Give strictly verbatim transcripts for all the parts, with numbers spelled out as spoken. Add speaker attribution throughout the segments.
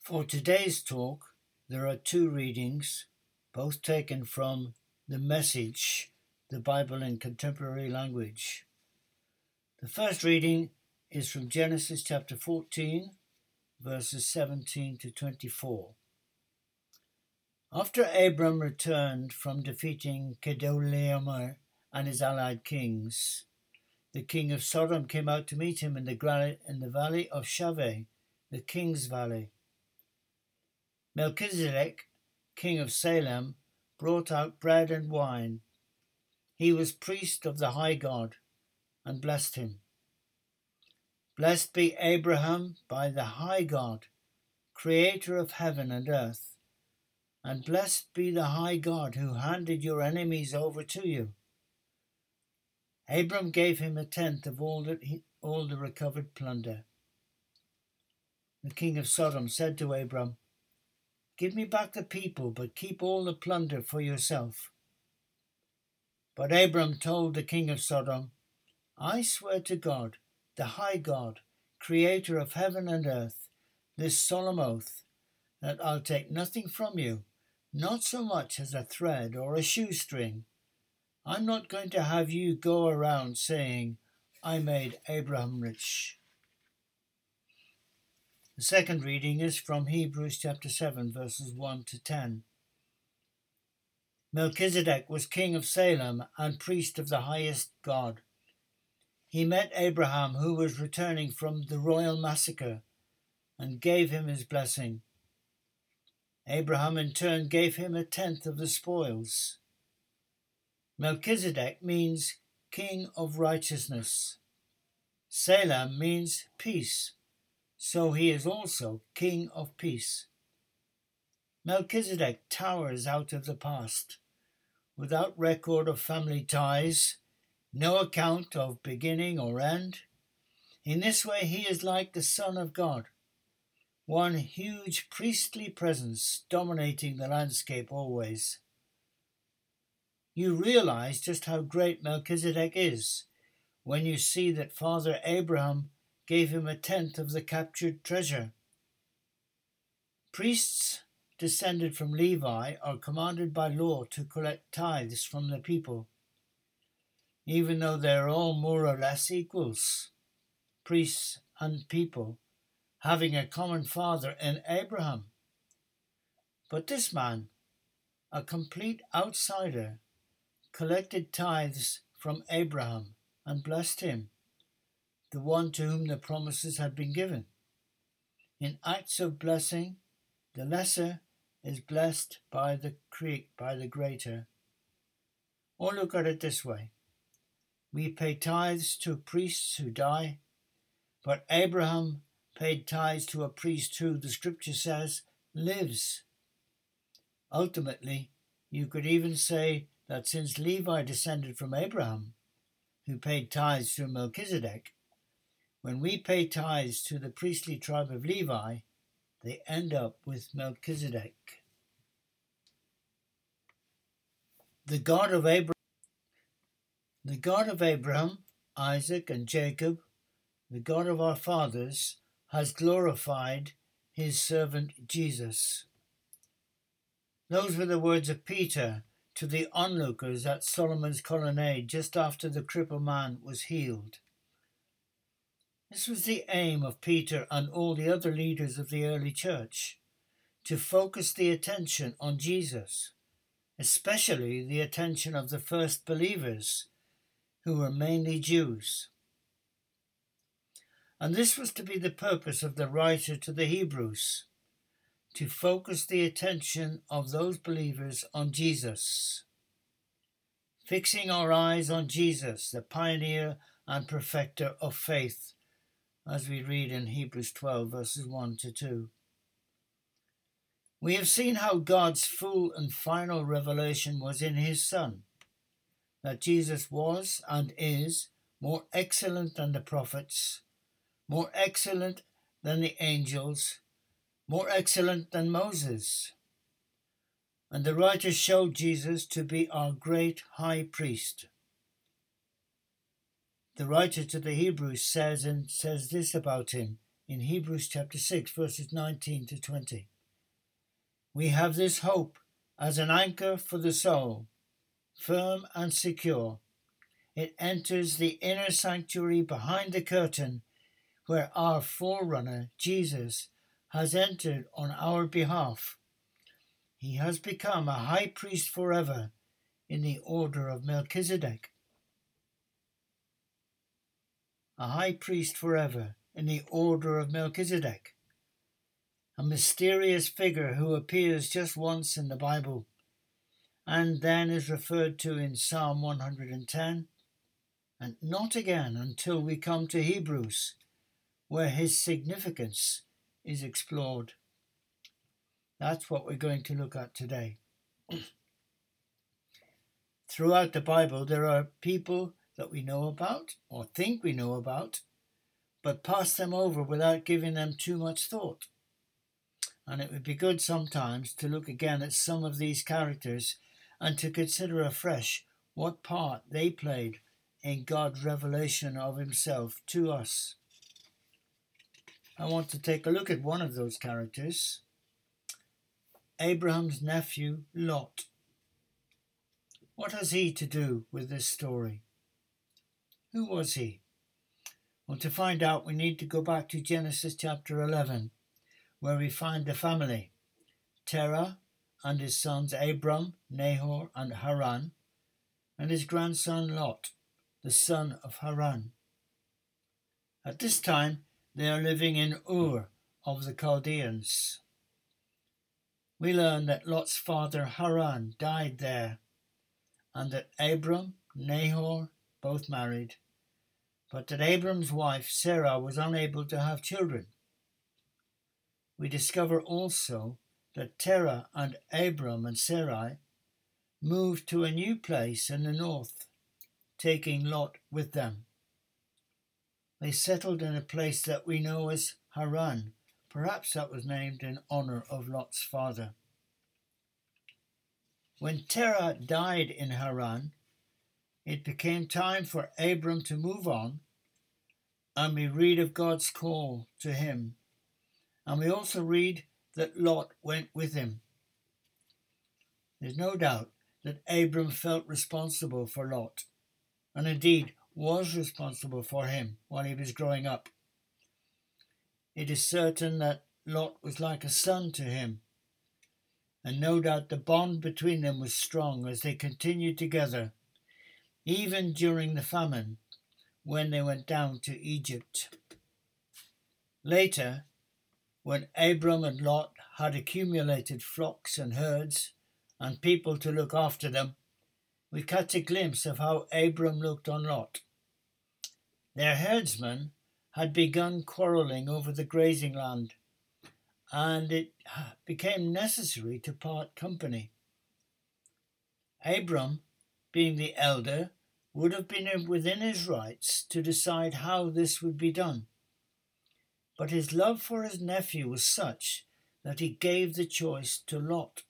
Speaker 1: For today's talk, there are two readings, both taken from The Message, the Bible in Contemporary Language. The first reading is from Genesis chapter fourteen, verses seventeen to twenty-four. After Abram returned from defeating Chedorlaomer and his allied kings, the king of Sodom came out to meet him in the, in the valley of Shaveh, the king's valley. Melchizedek, king of Salem, brought out bread and wine. He was priest of the high God, and blessed him. Blessed be Abraham by the high God, creator of heaven and earth, and blessed be the high God who handed your enemies over to you. Abram gave him a tenth of all, that he, all the recovered plunder. The king of Sodom said to Abram, "Give me back the people, but keep all the plunder for yourself." But Abram told the king of Sodom, "I swear to God, the high God, creator of heaven and earth, this solemn oath, that I'll take nothing from you, not so much as a thread or a shoestring. I'm not going to have you go around saying, 'I made Abraham rich.'" The second reading is from Hebrews chapter seven, verses one to ten. Melchizedek was king of Salem and priest of the highest God. He met Abraham, who was returning from the royal massacre, and gave him his blessing. Abraham in turn gave him a tenth of the spoils. Melchizedek means king of righteousness. Salem means peace, so he is also king of peace. Melchizedek towers out of the past, without record of family ties, no account of beginning or end. In this way he is like the Son of God, one huge priestly presence dominating the landscape always. You realize just how great Melchizedek is when you see that Father Abraham gave him a tenth of the captured treasure. Priests descended from Levi are commanded by law to collect tithes from the people, even though they're all more or less equals, priests and people, having a common father in Abraham. But this man, a complete outsider, collected tithes from Abraham and blessed him, the one to whom the promises had been given. In acts of blessing, the lesser is blessed by the by the greater. Or look at it this way. We pay tithes to priests who die, but Abraham paid tithes to a priest who, the scripture says, lives. Ultimately, you could even say that since Levi descended from Abraham, who paid tithes to Melchizedek, when we pay tithes to the priestly tribe of Levi, they end up with Melchizedek. The God of Abraham, the God of Abraham, Isaac, and Jacob, the God of our fathers, has glorified his servant Jesus. Those were the words of Peter to the onlookers at Solomon's colonnade just after the crippled man was healed. This was the aim of Peter and all the other leaders of the early church, to focus the attention on Jesus, especially the attention of the first believers, who were mainly Jews. And this was to be the purpose of the writer to the Hebrews, to focus the attention of those believers on Jesus. Fixing our eyes on Jesus, the pioneer and perfecter of faith, as we read in Hebrews twelve, verses one to two. We have seen how God's full and final revelation was in his Son, that Jesus was and is more excellent than the prophets, more excellent than the angels, more excellent than Moses. And the writer showed Jesus to be our great high priest. The writer to the Hebrews says and says this about him in Hebrews chapter six, verses nineteen to twenty. We have this hope as an anchor for the soul, firm and secure. It enters the inner sanctuary behind the curtain where our forerunner, Jesus, has entered on our behalf. He has become a high priest forever in the order of Melchizedek. A high priest forever in the order of Melchizedek. A mysterious figure who appears just once in the Bible and then is referred to in Psalm one hundred ten, and not again until we come to Hebrews, where his significance is explored. That's what we're going to look at today. Throughout the Bible, there are people that we know about or think we know about, but pass them over without giving them too much thought. And it would be good sometimes to look again at some of these characters and to consider afresh what part they played in God's revelation of himself to us. I want to take a look at one of those characters, Abraham's nephew, Lot. What has he to do with this story? Who was he? Well, to find out, we need to go back to Genesis chapter eleven, where we find the family, Terah and his sons Abram, Nahor, and Haran, and his grandson Lot, the son of Haran. At this time, they are living in Ur of the Chaldeans. We learn that Lot's father Haran died there, and that Abram, Nahor, both married, but that Abram's wife Sarah was unable to have children. We discover also that Terah and Abram and Sarai moved to a new place in the north, taking Lot with them. They settled in a place that we know as Haran. Perhaps that was named in honor of Lot's father. When Terah died in Haran, it became time for Abram to move on, and we read of God's call to him. And we also read that Lot went with him. There's no doubt that Abram felt responsible for Lot, and indeed was responsible for him while he was growing up. It is certain that Lot was like a son to him, and no doubt the bond between them was strong as they continued together, even during the famine when they went down to Egypt. Later, when Abram and Lot had accumulated flocks and herds and people to look after them, we catch a glimpse of how Abram looked on Lot. Their herdsmen had begun quarrelling over the grazing land, and it became necessary to part company. Abram, being the elder, would have been within his rights to decide how this would be done. But his love for his nephew was such that he gave the choice to Lot.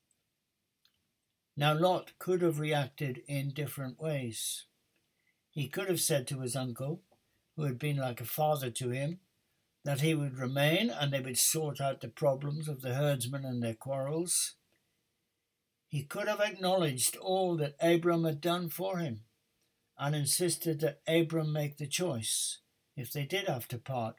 Speaker 1: Now Lot could have reacted in different ways. He could have said to his uncle, who had been like a father to him, that he would remain and they would sort out the problems of the herdsmen and their quarrels. He could have acknowledged all that Abram had done for him and insisted that Abram make the choice if they did have to part.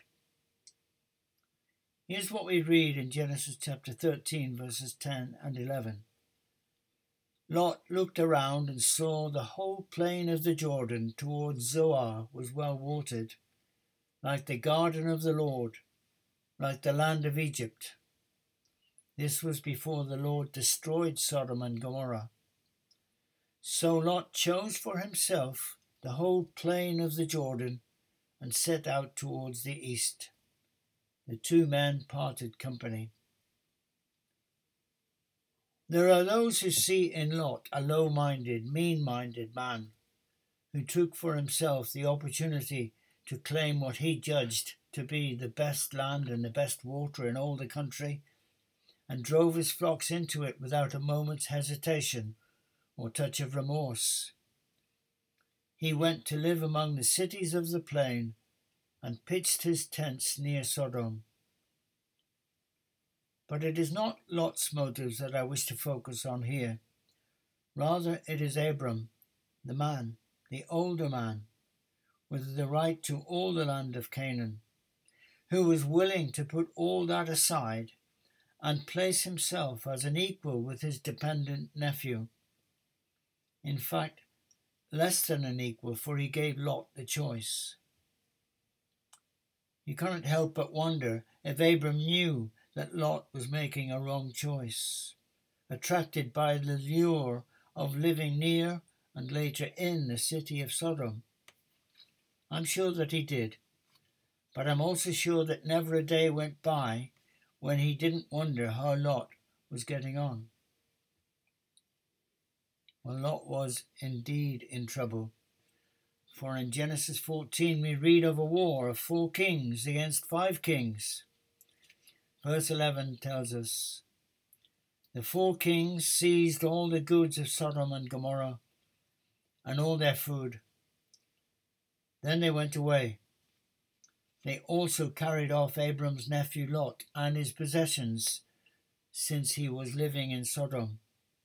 Speaker 1: Here's what we read in Genesis chapter thirteen, verses ten and eleven. Lot looked around and saw the whole plain of the Jordan towards Zoar was well watered, like the garden of the Lord, like the land of Egypt. This was before the Lord destroyed Sodom and Gomorrah. So Lot chose for himself the whole plain of the Jordan and set out towards the east. The two men parted company. There are those who see in Lot a low-minded, mean-minded man who took for himself the opportunity to claim what he judged to be the best land and the best water in all the country, and drove his flocks into it without a moment's hesitation or touch of remorse. He went to live among the cities of the plain and pitched his tents near Sodom. But it is not Lot's motives that I wish to focus on here. Rather, it is Abram, the man, the older man, with the right to all the land of Canaan, who was willing to put all that aside and place himself as an equal with his dependent nephew. In fact, less than an equal, for he gave Lot the choice. You cannot help but wonder if Abram knew that Lot was making a wrong choice, attracted by the lure of living near and later in the city of Sodom. I'm sure that he did, but I'm also sure that never a day went by when he didn't wonder how Lot was getting on. Well, Lot was indeed in trouble, for in Genesis fourteen we read of a war of four kings against five kings. Verse eleven tells us, the four kings seized all the goods of Sodom and Gomorrah and all their food. Then they went away. They also carried off Abram's nephew Lot and his possessions, since he was living in Sodom.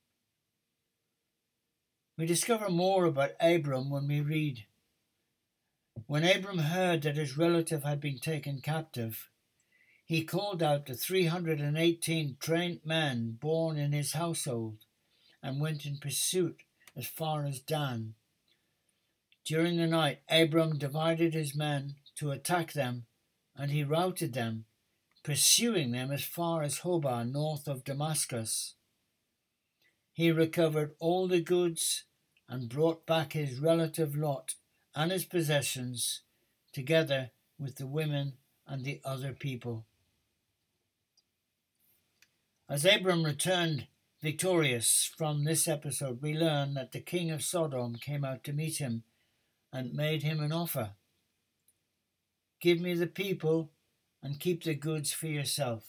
Speaker 1: We discover more about Abram when we read, when Abram heard that his relative had been taken captive, he called out the three hundred eighteen trained men born in his household and went in pursuit as far as Dan. During the night, Abram divided his men to attack them, and he routed them, pursuing them as far as Hobah, north of Damascus. He recovered all the goods and brought back his relative Lot and his possessions, together with the women and the other people. As Abram returned victorious from this episode, we learn that the king of Sodom came out to meet him and made him an offer. Give me the people and keep the goods for yourself.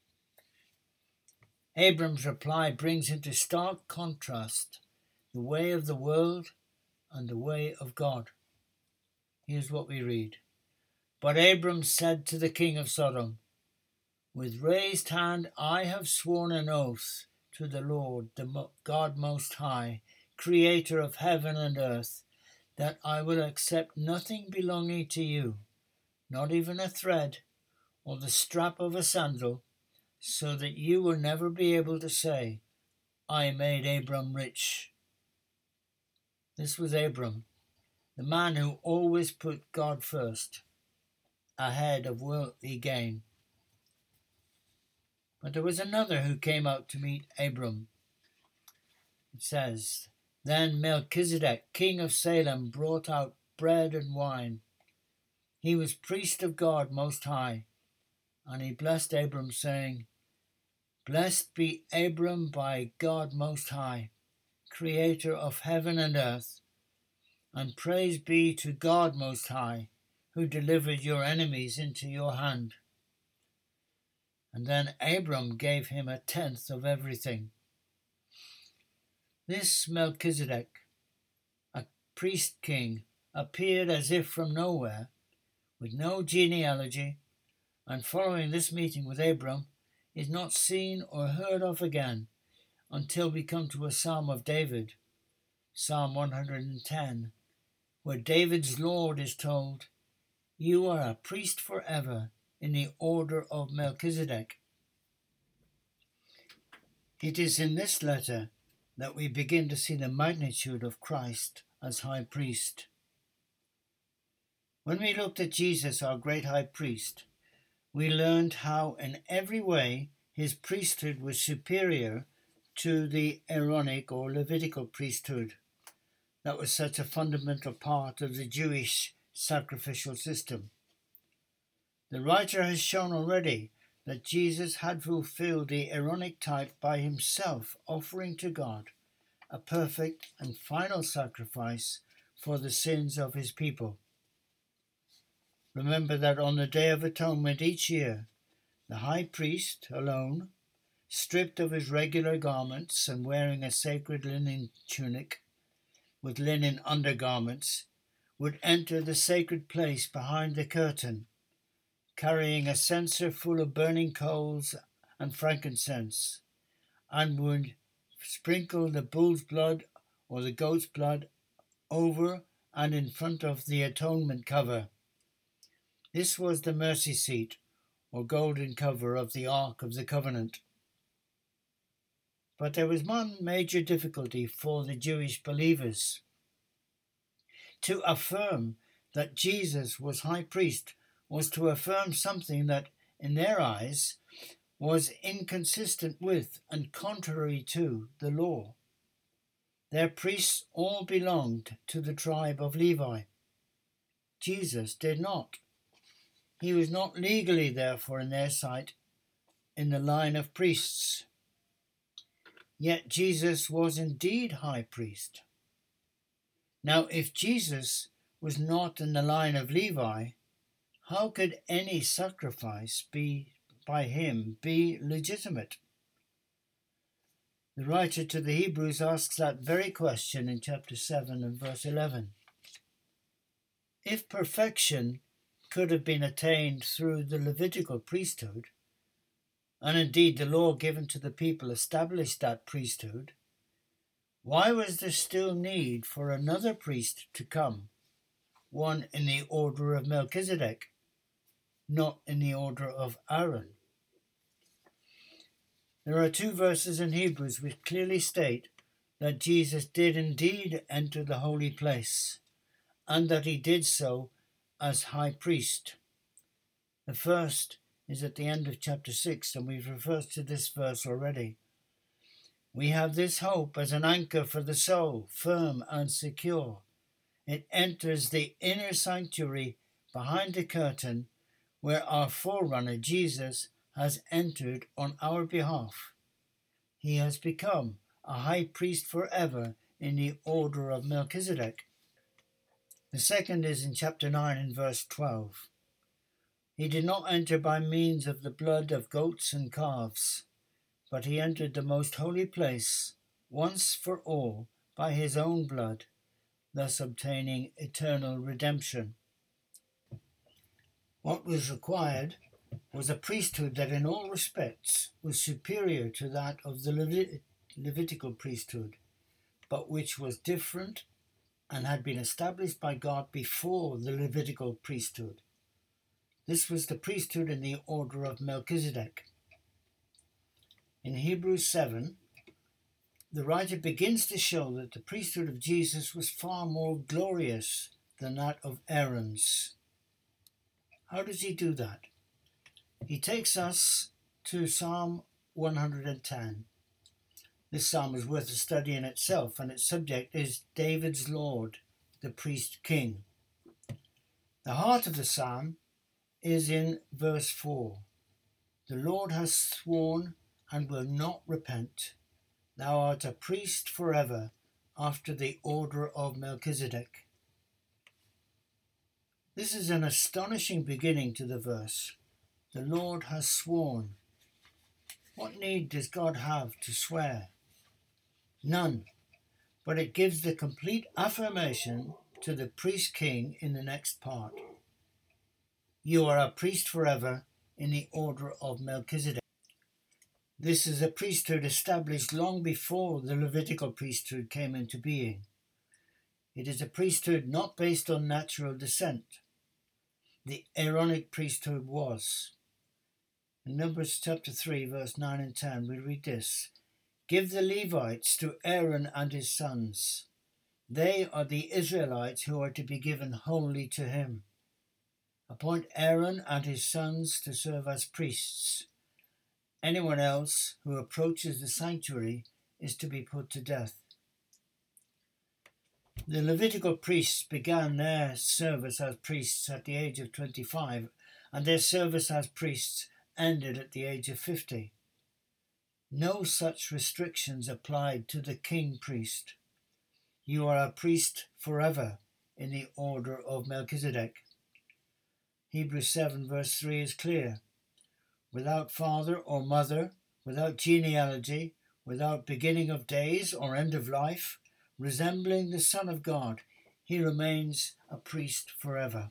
Speaker 1: Abram's reply brings into stark contrast the way of the world and the way of God. Here's what we read. But Abram said to the king of Sodom, with raised hand I have sworn an oath to the Lord, the God Most High, creator of heaven and earth, that I will accept nothing belonging to you, not even a thread or the strap of a sandal, so that you will never be able to say, I made Abram rich. This was Abram, the man who always put God first, ahead of worldly gain. But there was another who came out to meet Abram. It says, then Melchizedek, king of Salem, brought out bread and wine. He was priest of God Most High, and he blessed Abram, saying, blessed be Abram by God Most High, creator of heaven and earth, and praise be to God Most High, who delivered your enemies into your hand. And then Abram gave him a tenth of everything. This Melchizedek, a priest king, appeared as if from nowhere, with no genealogy, and following this meeting with Abram, is not seen or heard of again until we come to a Psalm of David, Psalm one hundred ten, where David's Lord is told, you are a priest forever in the order of Melchizedek. It is in this letter that we begin to see the magnitude of Christ as high priest. When we looked at Jesus, our great high priest, we learned how in every way his priesthood was superior to the Aaronic or Levitical priesthood. That was such a fundamental part of the Jewish sacrificial system. The writer has shown already that Jesus had fulfilled the Aaronic type by himself offering to God a perfect and final sacrifice for the sins of his people. Remember that on the Day of Atonement each year, the high priest alone, stripped of his regular garments and wearing a sacred linen tunic with linen undergarments, would enter the sacred place behind the curtain, carrying a censer full of burning coals and frankincense, and would sprinkle the bull's blood or the goat's blood over and in front of the atonement cover. This was the mercy seat, or golden cover of the Ark of the Covenant. But there was one major difficulty for the Jewish believers. To affirm that Jesus was high priest was to affirm something that, in their eyes, was inconsistent with and contrary to the law. Their priests all belonged to the tribe of Levi. Jesus did not. He was not legally, therefore, in their sight, in the line of priests. Yet Jesus was indeed high priest. Now, if Jesus was not in the line of Levi, how could any sacrifice be by him be legitimate? The writer to the Hebrews asks that very question in chapter seven and verse eleven. If perfection could have been attained through the Levitical priesthood, and indeed the law given to the people established that priesthood, why was there still need for another priest to come, one in the order of Melchizedek, not in the order of Aaron? There are two verses in Hebrews which clearly state that Jesus did indeed enter the holy place, and that he did so as high priest. The first is at the end of chapter six, and we've referred to this verse already. We have this hope as an anchor for the soul, firm and secure. It enters the inner sanctuary behind the curtain, where our forerunner Jesus has entered on our behalf. He has become a high priest forever in the order of Melchizedek. The second is in chapter nine and verse twelve. He did not enter by means of the blood of goats and calves, but he entered the most holy place once for all by his own blood, thus obtaining eternal redemption. What was required was a priesthood that in all respects was superior to that of the Levit- Levitical priesthood, but which was different and had been established by God before the Levitical priesthood. This was the priesthood in the order of Melchizedek. In Hebrews seven, the writer begins to show that the priesthood of Jesus was far more glorious than that of Aaron's. How does he do that? He takes us to Psalm one hundred ten. This psalm is worth a study in itself, and its subject is David's Lord, the priest king. The heart of the psalm is in verse four. The Lord has sworn and will not repent. Thou art a priest forever, after the order of Melchizedek. This is an astonishing beginning to the verse. The Lord has sworn. What need does God have to swear? None, but it gives the complete affirmation to the priest king in the next part. You are a priest forever in the order of Melchizedek. This is a priesthood established long before the Levitical priesthood came into being. It is a priesthood not based on natural descent. The Aaronic priesthood was. In Numbers chapter three, verse nine and ten, we read this. Give the Levites to Aaron and his sons. They are the Israelites who are to be given wholly to him. Appoint Aaron and his sons to serve as priests. Anyone else who approaches the sanctuary is to be put to death. The Levitical priests began their service as priests at the age of twenty-five, and their service as priests ended at the age of fifty. No such restrictions applied to the king priest. You are a priest forever in the order of Melchizedek. Hebrews seven verse three is clear. Without father or mother, without genealogy, without beginning of days or end of life, resembling the Son of God, he remains a priest forever.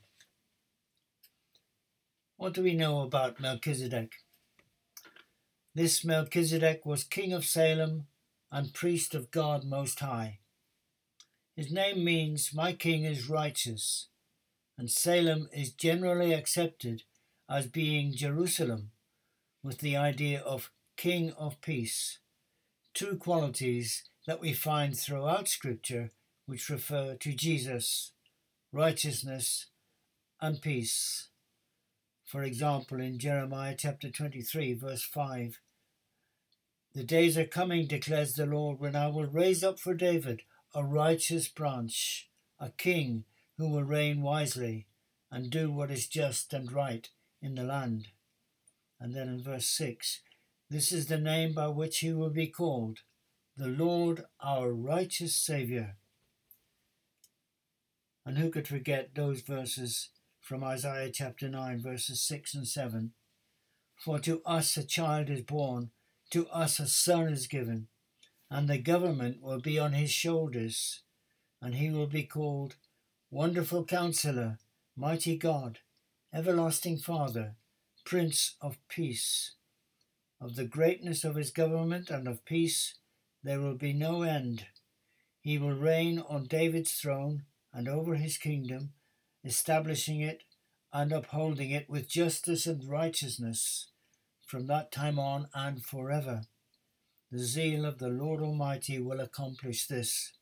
Speaker 1: What do we know about Melchizedek? This Melchizedek was king of Salem and priest of God Most High. His name means, my king is righteous, and Salem is generally accepted as being Jerusalem, with the idea of king of peace, two qualities that we find throughout Scripture which refer to Jesus, righteousness and peace. For example, in Jeremiah chapter twenty-three, verse five, the days are coming, declares the Lord, when I will raise up for David a righteous branch, a king who will reign wisely and do what is just and right in the land. And then in verse six, this is the name by which he will be called, the Lord our righteous Saviour. And who could forget those verses from Isaiah chapter nine, verses six and seven? For to us a child is born, to us a son is given, and the government will be on his shoulders, and he will be called Wonderful Counselor, Mighty God, Everlasting Father, Prince of Peace. Of the greatness of his government and of peace there will be no end. He will reign on David's throne and over his kingdom, establishing it and upholding it with justice and righteousness from that time on and forever. The zeal of the Lord Almighty will accomplish this.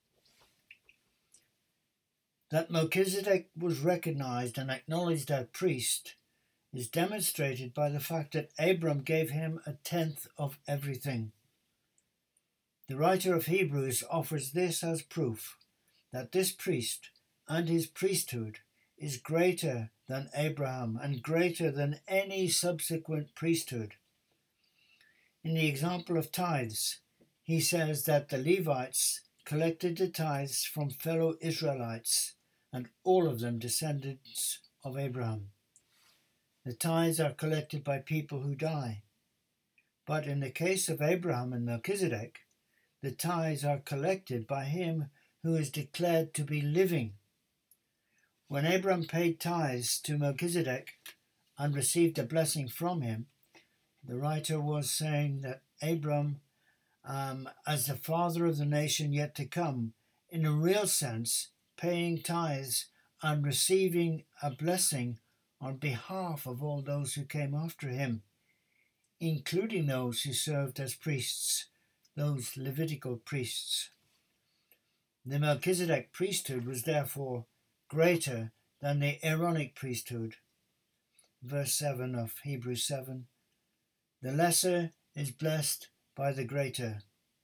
Speaker 1: That Melchizedek was recognized and acknowledged as priest is demonstrated by the fact that Abram gave him a tenth of everything. The writer of Hebrews offers this as proof that this priest and his priesthood is greater than Abraham and greater than any subsequent priesthood. In the example of tithes, he says that the Levites collected the tithes from fellow Israelites, and all of them descendants of Abraham. The tithes are collected by people who die. But in the case of Abraham and Melchizedek, the tithes are collected by him who is declared to be living. When Abraham paid tithes to Melchizedek and received a blessing from him, the writer was saying that Abraham, um, as the father of the nation yet to come, in a real sense, paying tithes and receiving a blessing on behalf of all those who came after him, including those who served as priests, those Levitical priests. The Melchizedek priesthood was therefore greater than the Aaronic priesthood. Verse seven of Hebrews seven, the lesser is blessed by the greater.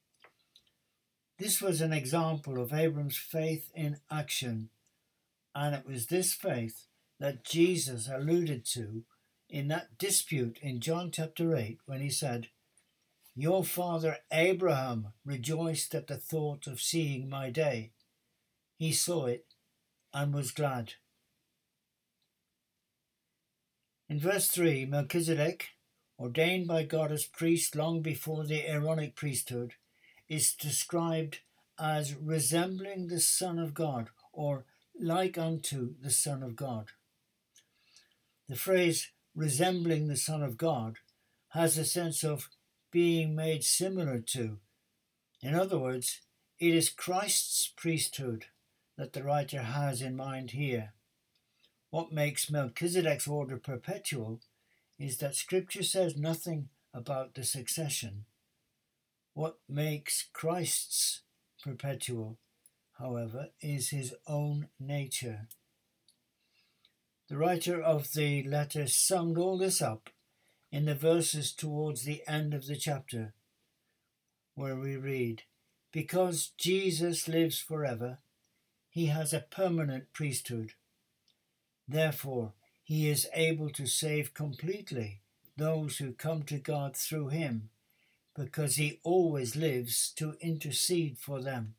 Speaker 1: This was an example of Abram's faith in action, and it was this faith that Jesus alluded to in that dispute in John chapter eight when he said, your father Abraham rejoiced at the thought of seeing my day. He saw it and was glad. In verse three, Melchizedek, ordained by God as priest long before the Aaronic priesthood, is described as resembling the Son of God, or like unto the Son of God. The phrase resembling the Son of God has a sense of being made similar to. In other words, it is Christ's priesthood that the writer has in mind here. What makes Melchizedek's order perpetual is that Scripture says nothing about the succession. What makes Christ's perpetual, however, is his own nature. The writer of the letter summed all this up in the verses towards the end of the chapter, where we read, because Jesus lives forever, he has a permanent priesthood. Therefore, he is able to save completely those who come to God through him, because he always lives to intercede for them.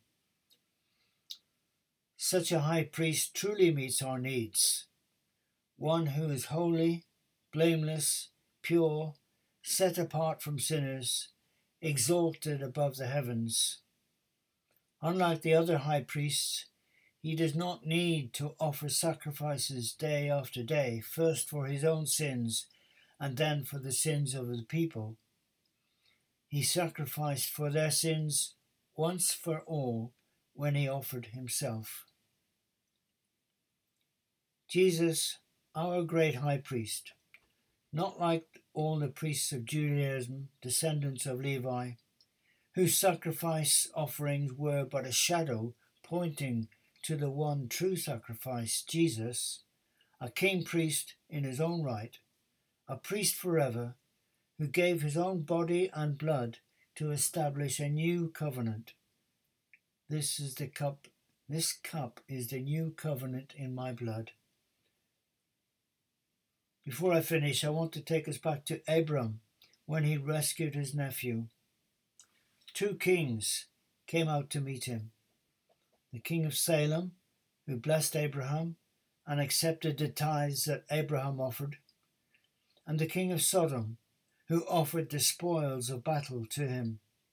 Speaker 1: Such a high priest truly meets our needs, one who is holy, blameless, pure, set apart from sinners, exalted above the heavens. Unlike the other high priests, He does not need to offer sacrifices day after day, first for his own sins and then for the sins of the people. He sacrificed for their sins once for all when he offered himself. Jesus, our great high priest, not like all the priests of Judaism, descendants of Levi, whose sacrifice offerings were but a shadow pointing to the one true sacrifice, Jesus, a king priest in his own right, a priest forever, who gave his own body and blood to establish a new covenant. This is the cup, this cup is the new covenant in my blood. Before I finish, I want to take us back to Abram when he rescued his nephew. Two kings came out to meet him. The king of Salem, who blessed Abraham and accepted the tithes that Abraham offered, and the king of Sodom, who offered the spoils of battle to him.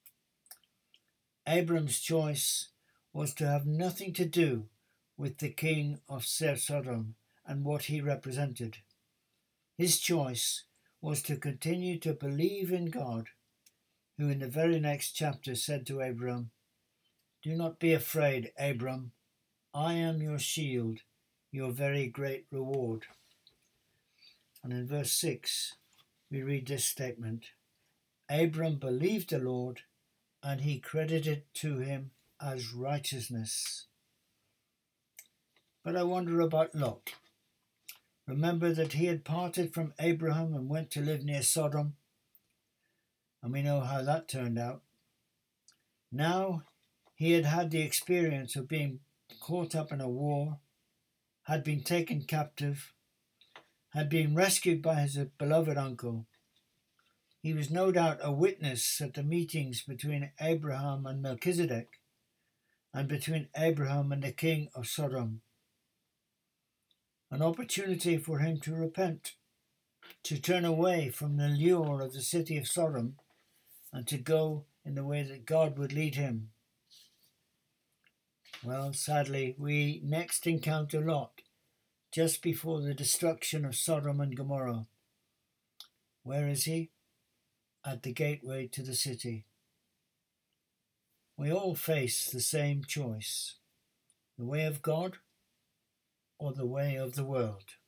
Speaker 1: Abram's choice was to have nothing to do with the king of Sodom and what he represented. His choice was to continue to believe in God, who in the very next chapter said to Abram, "Do not be afraid, Abram. I am your shield, your very great reward." And in verse six, we read this statement: Abram believed the Lord, and he credited to him as righteousness. But I wonder about Lot. Remember that he had parted from Abraham and went to live near Sodom, and we know how that turned out. Now he had had the experience of being caught up in a war, had been taken captive, had been rescued by his beloved uncle. He was no doubt a witness at the meetings between Abraham and Melchizedek, and between Abraham and the king of Sodom. An opportunity for him to repent, to turn away from the lure of the city of Sodom, and to go in the way that God would lead him. Well, sadly, we next encounter Lot just before the destruction of Sodom and Gomorrah. Where is he? At the gateway to the city. We all face the same choice: the way of God or the way of the world.